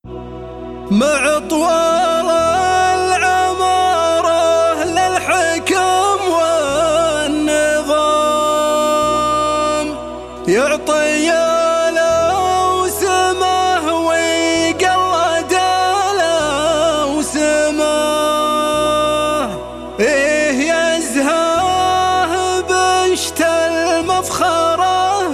مع طوال العمارة للحكم والنظام، يعطي له سمه ويقلد له سمه، يزهاه بشت المفخرة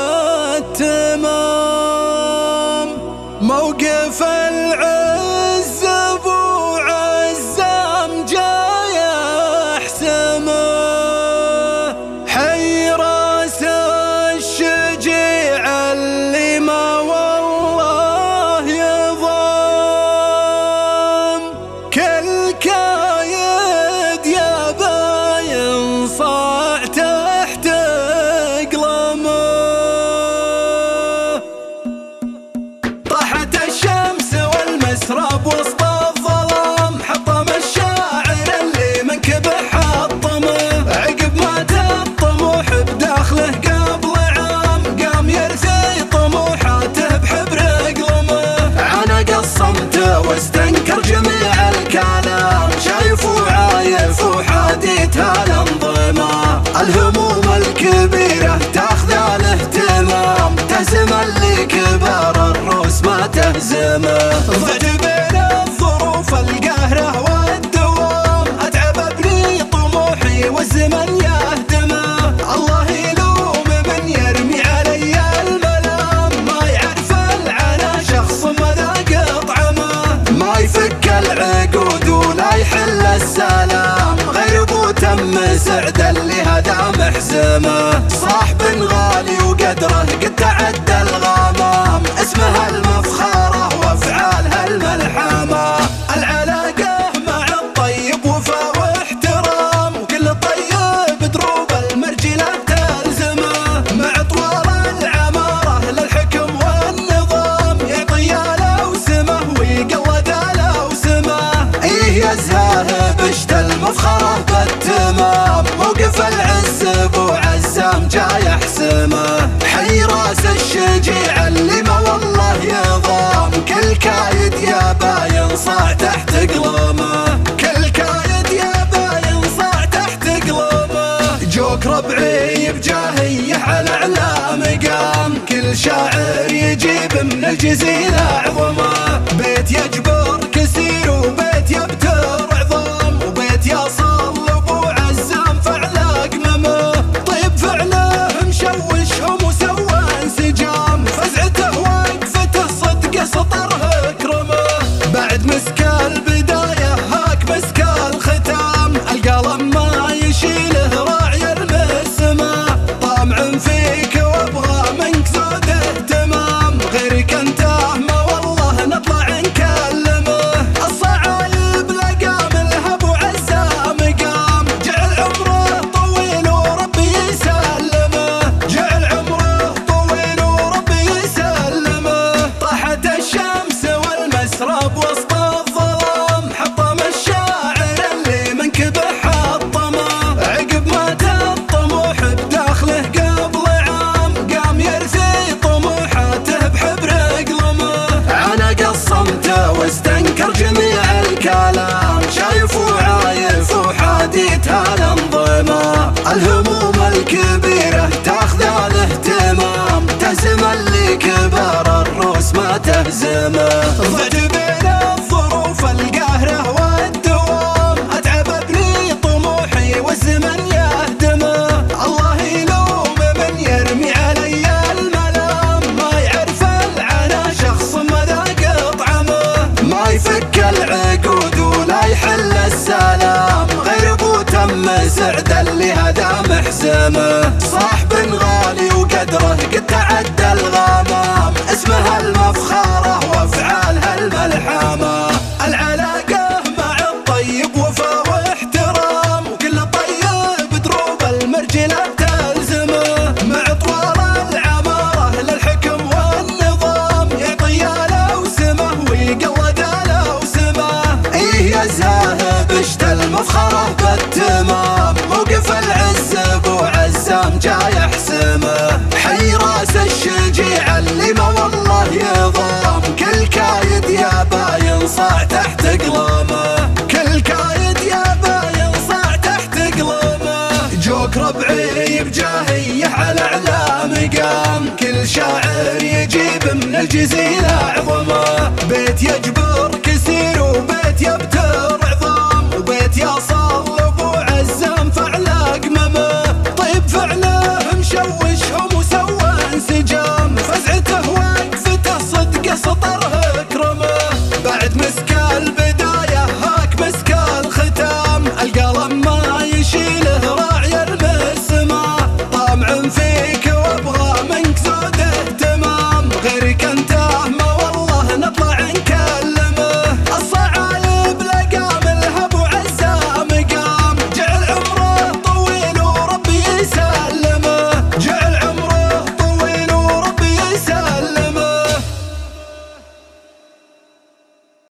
بالتمام. موقف العز ابو عزام جاي يحسمه، حي راس الشجيع اللي ما والله يضام. كل كايد يا باين صاع تحت قلمه، طاحت الشمس والمسراب وسط الظلام، حطم الشاعر اللي منكبه حطمه. عقب ما الطموح بداخله قبل عام، قام يرثي طموحاته بحبر قلمه. عانق الصمت واستنكر جميع الكلام، شايف وعايف وحاديت هالانظمه. الهموم الكبيرة تاخذ الاهتمام، تهزم اللي كبار الروس ما تهزمه. ضعت بين الظروف القاهرة والدوام، اتعب ابني طموحي والزمن يهدمه. الله يلوم من يرمي علي الملام، ما يعرف العنا شخص ما ذاق طعمه. ما يفك العقود ولا يحل السلام، غير ابو تم سعد اللي هدى محزمه. صاحب غالي وقدره قد تعدى الغمام، اسمها المفخرة وافعالها الملحمة. العلاقة مع الطيب وفا واحترام، وكل طيب دروب المرجلة تلزمه. مع طوال العمارة للحكم والنظام، يعطي له سمه ويقلد له سمه. يزهاه بشت المفخرة بالتمام، موقف العز ابو عزام جاي يحسمه. حي راس الشجيع اللي ما والله يضام، كل كايد يا باين صاع تحت قلمه. كل كايد يا باين صاع تحت قلمه. جوك ربعي بجاهيه على اعلى مقام، كل شاعر يجيب من الجزيرة عظمه. بيت يجبر كسير وبيت يبتر عظام، وبيت يصل ابو عزام فعله قممه. طيب فعله مشوشهم وسوى انسجام، فزعته وقفته صدقه سطره اكرمه. بعد مسك البدايه هاك مسك الختام، القلم ما يشيله راعي المسمه. طامع فيك وابغى منك زود اهتمام، غيرك انت ما والله نطلع نكلمه. الصعايب لقام لها ابو عزام قام، جعل عمره طويل وربي يسلمه. جعل عمره طويل وربي يسلمه. طاحت الشمس والمسراب وسط الظلام، حطم الشاعر اللي منكبه حطمه. عقب ما الطموح بداخله قبل عام، قام يرثي طموحاته بحبر قلمه. عانق الصمت واستنكر جميع الكلام، شايف وعايف وحاديت هالانظمه. الهموم الكبيرة تاخذ الاهتمام، تهزم اللي كبار الروس ما تهزمه. ضعت بين الظروف القاهرة والدوام، اتعب ابني طموحي والزمن يهدمه. الله يلوم من يرمي علي الملام، ما يعرف العنا شخص ما ذاق طعمه. ما يفك العقود ولا يحل السلام، غير ابو تم سعد اللي هدى محزمه. صاحب غالي وقدره قد تعدى الغمام، اسمها المفخرة وافعالها الملحمة. العلاقة مع الطيب وفا واحترام، وكل طيب دروب المرجلة تلزمه. مع طوال العمارة للحكم والنظام، يعطي له سمه ويقلد له سمه. يزهاه بشت المفخرة بالتمام، موقف العز ابو عزام جاي يحسمه. حي راس الشجيع من الجزيرة عظمه، بيت يجب